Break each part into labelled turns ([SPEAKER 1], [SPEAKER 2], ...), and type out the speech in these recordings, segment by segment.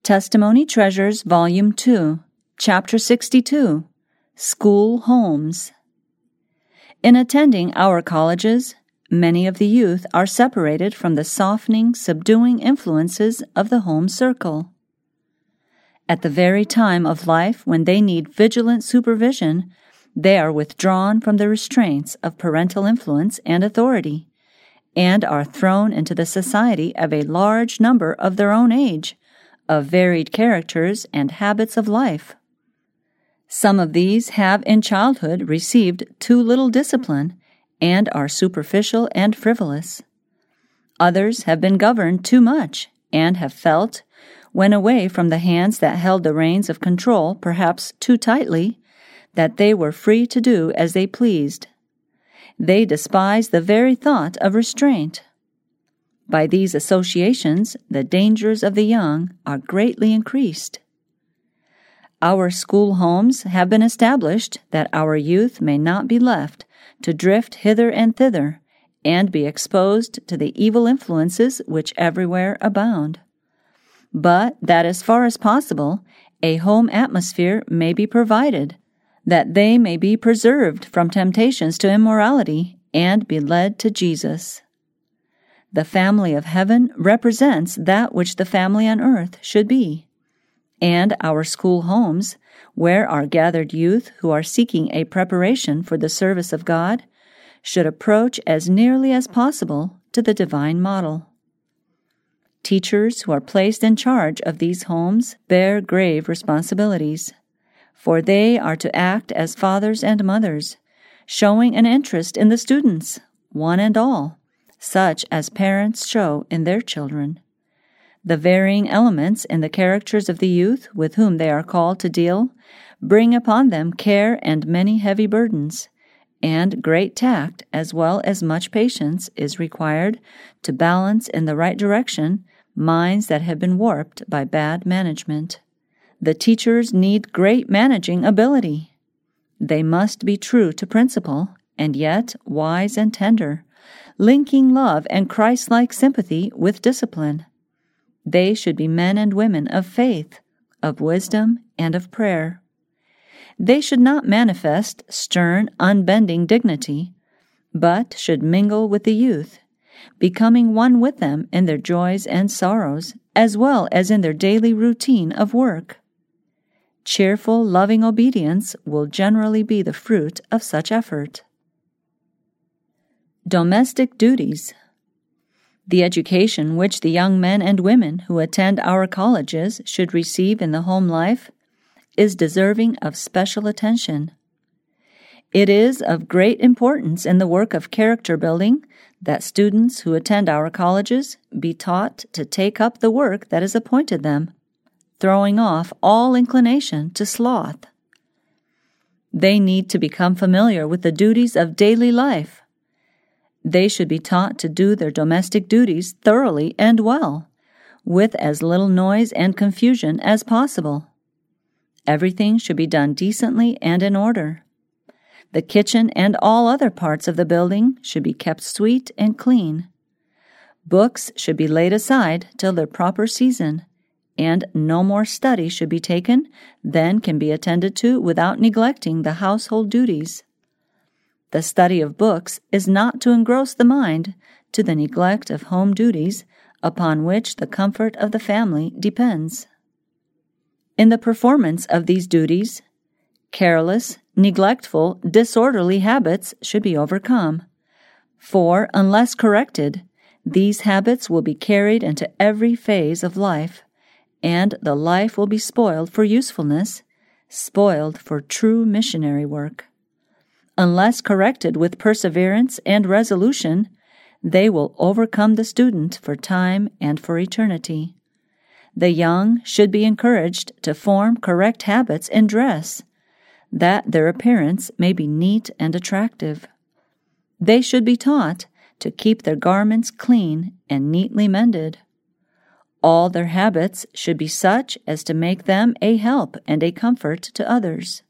[SPEAKER 1] Testimony Treasures, Volume 2, Chapter 62, School Homes. In attending our colleges, many of the youth are separated from the softening, subduing influences of the home circle. At the very time of life when they need vigilant supervision, they are withdrawn from the restraints of parental influence and authority, and are thrown into the society of a large number of their own age, of varied characters and habits of life. Some of these have in childhood received too little discipline and are superficial and frivolous. Others have been governed too much and have felt, when away from the hands that held the reins of control perhaps too tightly, that they were free to do as they pleased. They despise the very thought of restraint. By these associations, the dangers of the young are greatly increased. Our school homes have been established that our youth may not be left to drift hither and thither and be exposed to the evil influences which everywhere abound, but that as far as possible a home atmosphere may be provided, that they may be preserved from temptations to immorality and be led to Jesus. The family of heaven represents that which the family on earth should be, and our school homes, where are gathered youth who are seeking a preparation for the service of God, should approach as nearly as possible to the divine model. Teachers who are placed in charge of these homes bear grave responsibilities, for they are to act as fathers and mothers, showing an interest in the students, one and all, such as parents show in their children. The varying elements in the characters of the youth with whom they are called to deal bring upon them care and many heavy burdens, and great tact as well as much patience is required to balance in the right direction minds that have been warped by bad management. The teachers need great managing ability. They must be true to principle, and yet wise and tender, linking love and Christ-like sympathy with discipline. They should be men and women of faith, of wisdom, and of prayer. They should not manifest stern, unbending dignity, but should mingle with the youth, becoming one with them in their joys and sorrows, as well as in their daily routine of work. Cheerful, loving obedience will generally be the fruit of such effort. Domestic duties. The education which the young men and women who attend our colleges should receive in the home life is deserving of special attention. It is of great importance in the work of character building that students who attend our colleges be taught to take up the work that is appointed them, throwing off all inclination to sloth. They need to become familiar with the duties of daily life. They should be taught to do their domestic duties thoroughly and well, with as little noise and confusion as possible. Everything should be done decently and in order. The kitchen and all other parts of the building should be kept sweet and clean. Books should be laid aside till their proper season, and no more study should be taken than can be attended to without neglecting the household duties. The study of books is not to engross the mind to the neglect of home duties upon which the comfort of the family depends. In the performance of these duties, careless, neglectful, disorderly habits should be overcome, for unless corrected, these habits will be carried into every phase of life, and the life will be spoiled for usefulness, spoiled for true missionary work. Unless corrected with perseverance and resolution, they will overcome the student for time and for eternity. The young should be encouraged to form correct habits in dress, that their appearance may be neat and attractive. They should be taught to keep their garments clean and neatly mended. All their habits should be such as to make them a help and a comfort to others.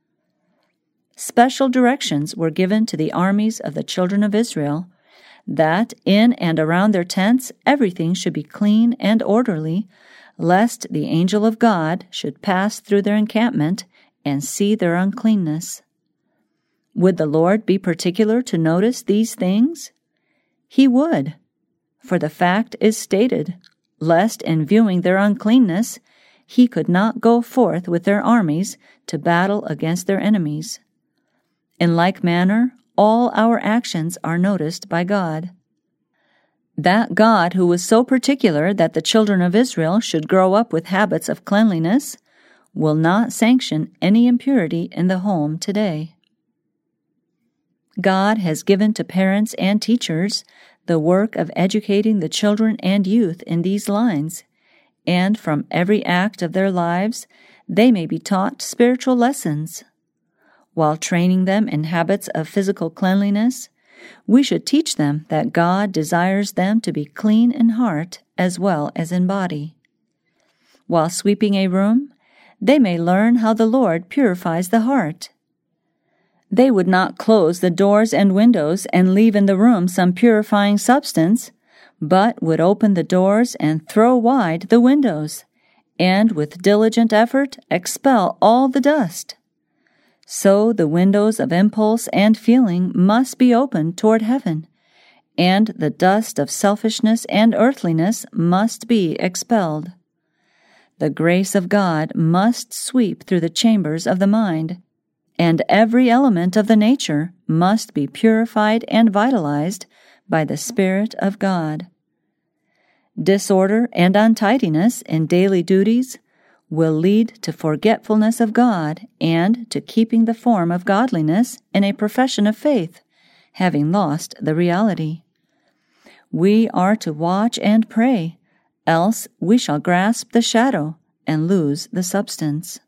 [SPEAKER 1] Special directions were given to the armies of the children of Israel that in and around their tents everything should be clean and orderly, lest the angel of God should pass through their encampment and see their uncleanness. Would the Lord be particular to notice these things? He would, for the fact is stated, lest in viewing their uncleanness, he could not go forth with their armies to battle against their enemies. In like manner, all our actions are noticed by God. That God who was so particular that the children of Israel should grow up with habits of cleanliness will not sanction any impurity in the home today. God has given to parents and teachers the work of educating the children and youth in these lines, and from every act of their lives they may be taught spiritual lessons. While training them in habits of physical cleanliness, we should teach them that God desires them to be clean in heart as well as in body. While sweeping a room, they may learn how the Lord purifies the heart. They would not close the doors and windows and leave in the room some purifying substance, but would open the doors and throw wide the windows, and with diligent effort expel all the dust. So the windows of impulse and feeling must be opened toward heaven, and the dust of selfishness and earthliness must be expelled. The grace of God must sweep through the chambers of the mind, and every element of the nature must be purified and vitalized by the Spirit of God. Disorder and untidiness in daily duties will lead to forgetfulness of God and to keeping the form of godliness in a profession of faith, having lost the reality. We are to watch and pray, else we shall grasp the shadow and lose the substance.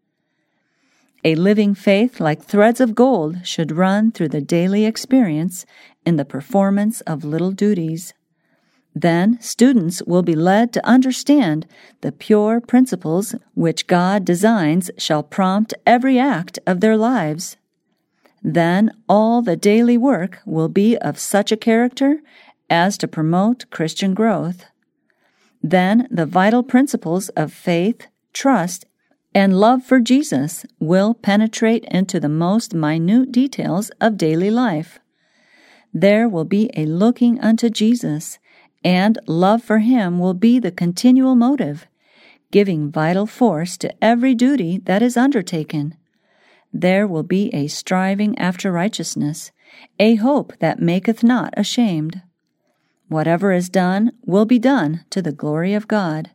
[SPEAKER 1] A living faith like threads of gold should run through the daily experience in the performance of little duties. Then students will be led to understand the pure principles which God designs shall prompt every act of their lives. Then all the daily work will be of such a character as to promote Christian growth. Then the vital principles of faith, trust, and love for Jesus will penetrate into the most minute details of daily life. There will be a looking unto Jesus, and love for Him will be the continual motive, giving vital force to every duty that is undertaken. There will be a striving after righteousness, a hope that maketh not ashamed. Whatever is done will be done to the glory of God.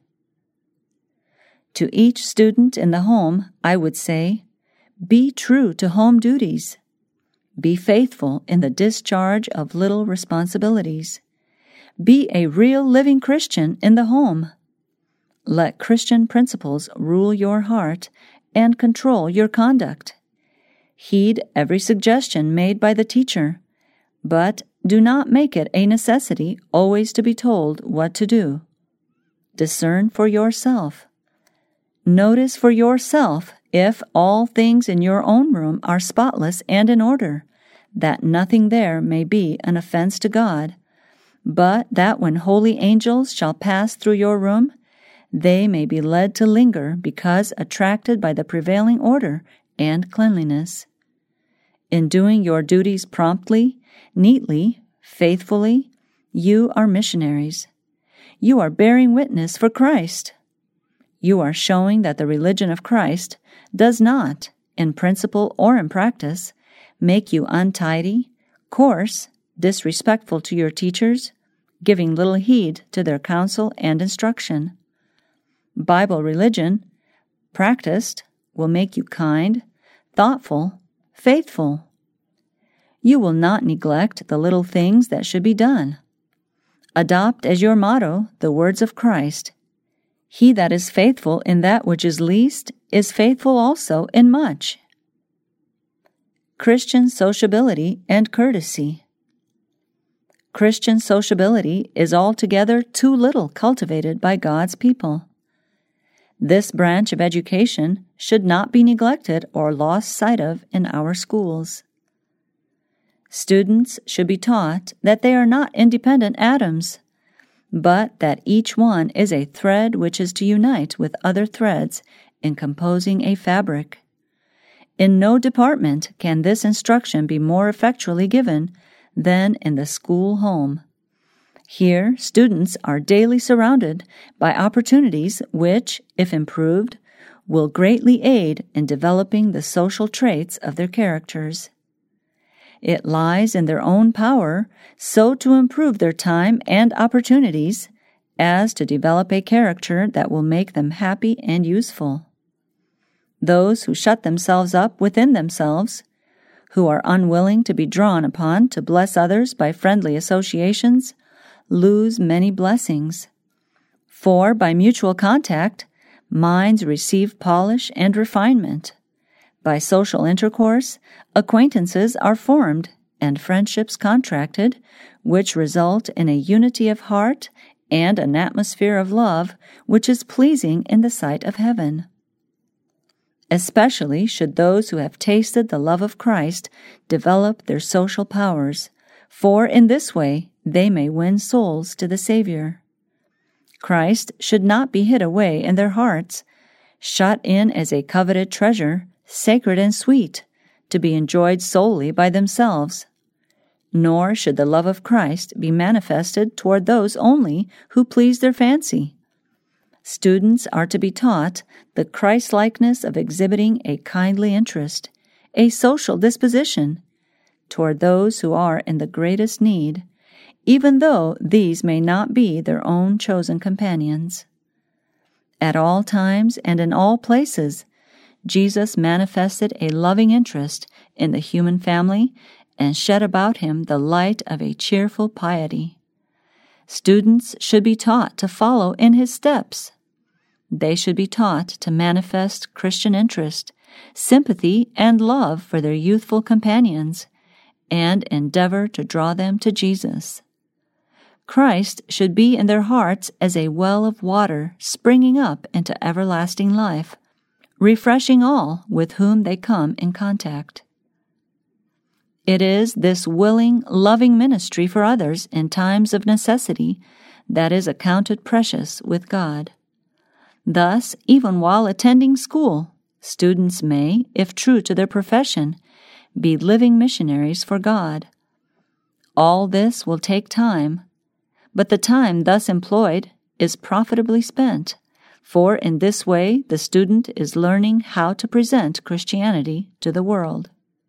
[SPEAKER 1] To each student in the home, I would say, be true to home duties. Be faithful in the discharge of little responsibilities. Be a real living Christian in the home. Let Christian principles rule your heart and control your conduct. Heed every suggestion made by the teacher, but do not make it a necessity always to be told what to do. Discern for yourself. Notice for yourself if all things in your own room are spotless and in order, that nothing there may be an offense to God, but that when holy angels shall pass through your room, they may be led to linger because attracted by the prevailing order and cleanliness. In doing your duties promptly, neatly, faithfully, you are missionaries. You are bearing witness for Christ. You are showing that the religion of Christ does not, in principle or in practice, make you untidy, coarse, disrespectful to your teachers, giving little heed to their counsel and instruction. Bible religion, practiced, will make you kind, thoughtful, faithful. You will not neglect the little things that should be done. Adopt as your motto the words of Christ. He that is faithful in that which is least is faithful also in much. Christian sociability and courtesy. Christian sociability is altogether too little cultivated by God's people. This branch of education should not be neglected or lost sight of in our schools. Students should be taught that they are not independent atoms. but that each one is a thread which is to unite with other threads in composing a fabric. In no department can this instruction be more effectually given than in the school home. Here, students are daily surrounded by opportunities which, if improved, will greatly aid in developing the social traits of their characters. It lies in their own power so to improve their time and opportunities as to develop a character that will make them happy and useful. Those who shut themselves up within themselves, who are unwilling to be drawn upon to bless others by friendly associations, lose many blessings. For by mutual contact, minds receive polish and refinement. By social intercourse, acquaintances are formed and friendships contracted, which result in a unity of heart and an atmosphere of love which is pleasing in the sight of heaven. Especially should those who have tasted the love of Christ develop their social powers, for in this way they may win souls to the Savior. Christ should not be hid away in their hearts, shut in as a coveted treasure, sacred and sweet, to be enjoyed solely by themselves. Nor should the love of Christ be manifested toward those only who please their fancy. Students are to be taught the Christ-likeness of exhibiting a kindly interest, a social disposition, toward those who are in the greatest need, even though these may not be their own chosen companions. At all times and in all places, Jesus manifested a loving interest in the human family and shed about him the light of a cheerful piety. Students should be taught to follow in his steps. They should be taught to manifest Christian interest, sympathy, and love for their youthful companions, and endeavor to draw them to Jesus. Christ should be in their hearts as a well of water springing up into everlasting life, refreshing all with whom they come in contact. It is this willing, loving ministry for others in times of necessity that is accounted precious with God. Thus, even while attending school, students may, if true to their profession, be living missionaries for God. All this will take time, but the time thus employed is profitably spent, for in this way the student is learning how to present Christianity to the world.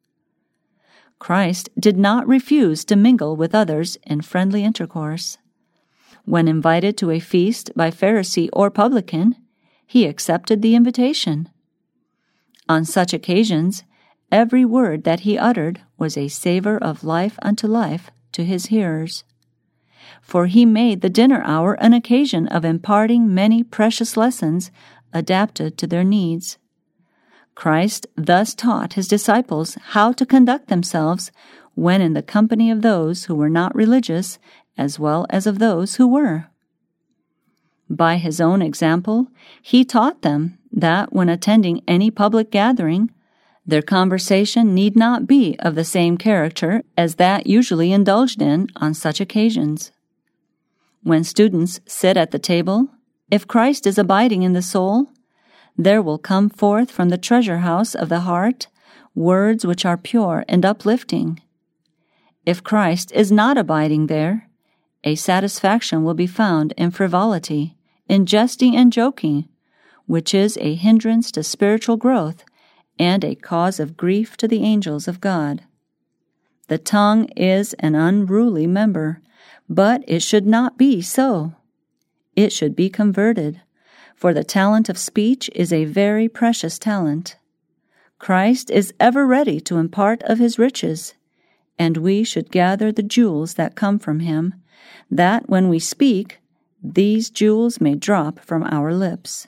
[SPEAKER 1] Christ did not refuse to mingle with others in friendly intercourse. When invited to a feast by Pharisee or publican, he accepted the invitation. On such occasions, every word that he uttered was a savor of life unto life to his hearers. For he made the dinner hour an occasion of imparting many precious lessons adapted to their needs. Christ thus taught his disciples how to conduct themselves when in the company of those who were not religious as well as of those who were. By his own example, he taught them that when attending any public gathering, their conversation need not be of the same character as that usually indulged in on such occasions. When students sit at the table, if Christ is abiding in the soul, there will come forth from the treasure house of the heart words which are pure and uplifting. If Christ is not abiding there, a satisfaction will be found in frivolity, in jesting and joking, which is a hindrance to spiritual growth and a cause of grief to the angels of God. The tongue is an unruly member, but it should not be so. It should be converted, for the talent of speech is a very precious talent. Christ is ever ready to impart of his riches, and we should gather the jewels that come from him, that when we speak, these jewels may drop from our lips.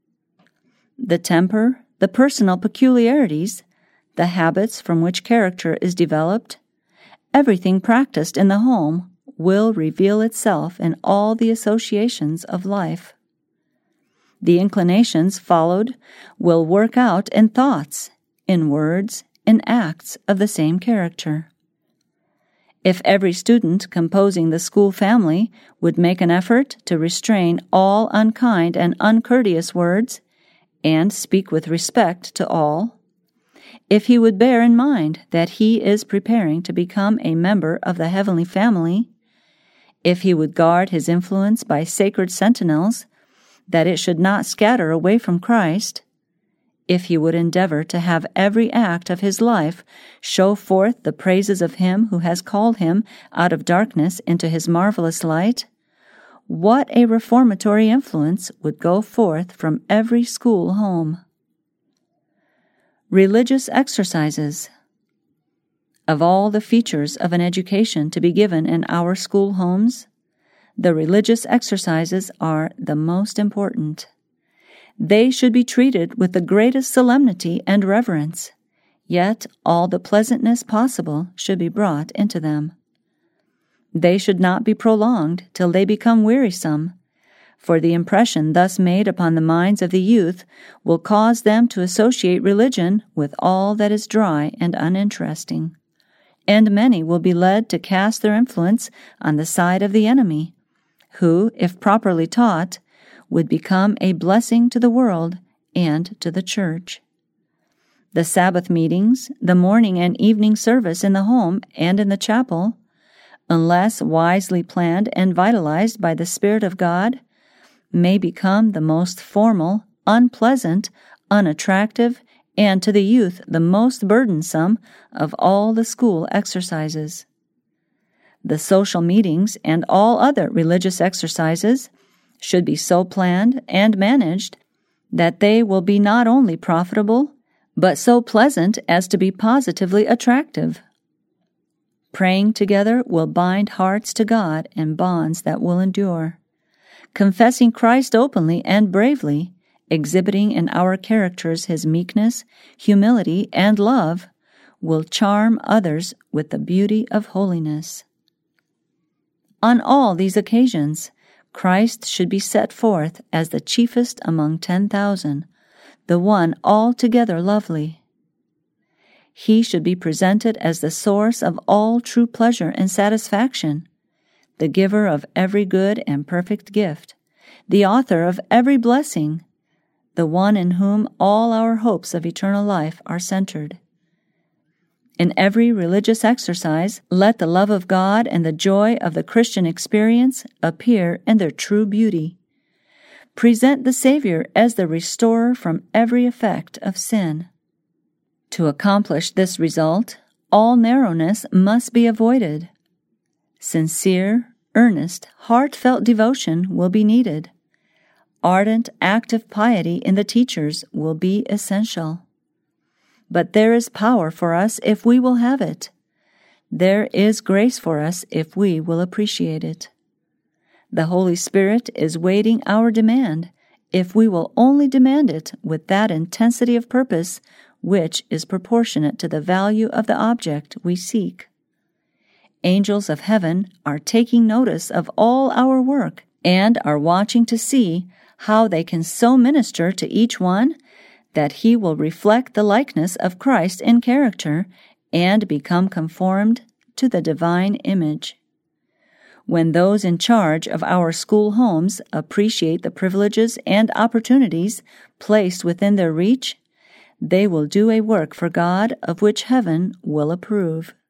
[SPEAKER 1] The temper, the personal peculiarities, the habits from which character is developed, everything practiced in the home will reveal itself in all the associations of life. The inclinations followed will work out in thoughts, in words, in acts of the same character. If every student composing the school family would make an effort to restrain all unkind and uncourteous words, and speak with respect to all, if he would bear in mind that he is preparing to become a member of the heavenly family, if he would guard his influence by sacred sentinels, that it should not scatter away from Christ, if he would endeavor to have every act of his life show forth the praises of him who has called him out of darkness into his marvelous light, what a reformatory influence would go forth from every school home. Religious exercises. Of all the features of an education to be given in our school homes, the religious exercises are the most important. They should be treated with the greatest solemnity and reverence, yet all the pleasantness possible should be brought into them. They should not be prolonged till they become wearisome, for the impression thus made upon the minds of the youth will cause them to associate religion with all that is dry and uninteresting, and many will be led to cast their influence on the side of the enemy, who, if properly taught, would become a blessing to the world and to the church. The Sabbath meetings, the morning and evening service in the home and in the chapel, unless wisely planned and vitalized by the Spirit of God, may become the most formal, unpleasant, unattractive, and to the youth the most burdensome of all the school exercises. The social meetings and all other religious exercises should be so planned and managed that they will be not only profitable, but so pleasant as to be positively attractive. Praying together will bind hearts to God in bonds that will endure. Confessing Christ openly and bravely, exhibiting in our characters his meekness, humility, and love, will charm others with the beauty of holiness. On all these occasions, Christ should be set forth as the chiefest among 10,000, the one altogether lovely. He should be presented as the source of all true pleasure and satisfaction, the giver of every good and perfect gift, the author of every blessing, the one in whom all our hopes of eternal life are centered. In every religious exercise, let the love of God and the joy of the Christian experience appear in their true beauty. Present the Savior as the restorer from every effect of sin. To accomplish this result, all narrowness must be avoided. Sincere, earnest, heartfelt devotion will be needed. Ardent, active piety in the teachers will be essential. But there is power for us if we will have it. There is grace for us if we will appreciate it. The Holy Spirit is waiting our demand if we will only demand it with that intensity of purpose which is proportionate to the value of the object we seek. Angels of heaven are taking notice of all our work and are watching to see how they can so minister to each one that he will reflect the likeness of Christ in character and become conformed to the divine image. When those in charge of our school homes appreciate the privileges and opportunities placed within their reach, they will do a work for God of which heaven will approve.